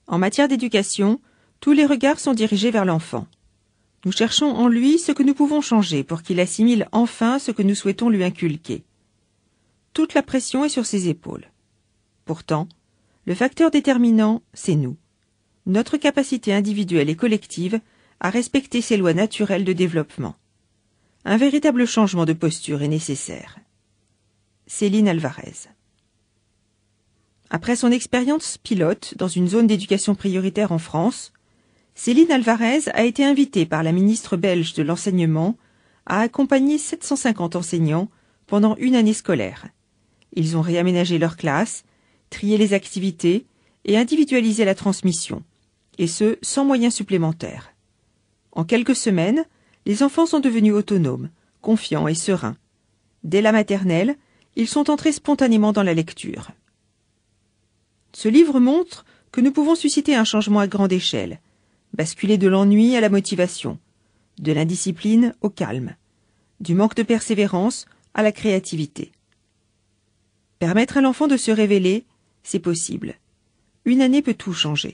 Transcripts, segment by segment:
En matière d'éducation, tous les regards sont dirigés vers l'enfant. Nous cherchons en lui ce que nous pouvons changer pour qu'il assimile enfin ce que nous souhaitons lui inculquer. Toute la pression est sur ses épaules. Pourtant, le facteur déterminant, c'est nous. Notre capacité individuelle et collective à respecter ces lois naturelles de développement. Un véritable changement de posture est nécessaire. Céline Alvarez. Après son expérience pilote dans une zone d'éducation prioritaire en France, Céline Alvarez a été invitée par la ministre belge de l'Enseignement à accompagner 750 enseignants pendant une année scolaire. Ils ont réaménagé leurs classes, trié les activités et individualisé la transmission, et ce, sans moyens supplémentaires. En quelques semaines, les enfants sont devenus autonomes, confiants et sereins. Dès la maternelle, ils sont entrés spontanément dans la lecture. Ce livre montre que nous pouvons susciter un changement à grande échelle, basculer de l'ennui à la motivation, de l'indiscipline au calme, du manque de persévérance à la créativité. Permettre à l'enfant de se révéler, c'est possible. Une année peut tout changer.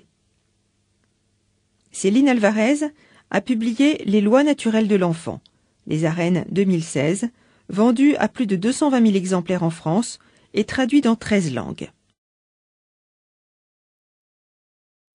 Céline Alvarez a publié Les lois naturelles de l'enfant, Les Arènes 2016, vendu à plus de 220 000 exemplaires en France et traduit dans 13 langues.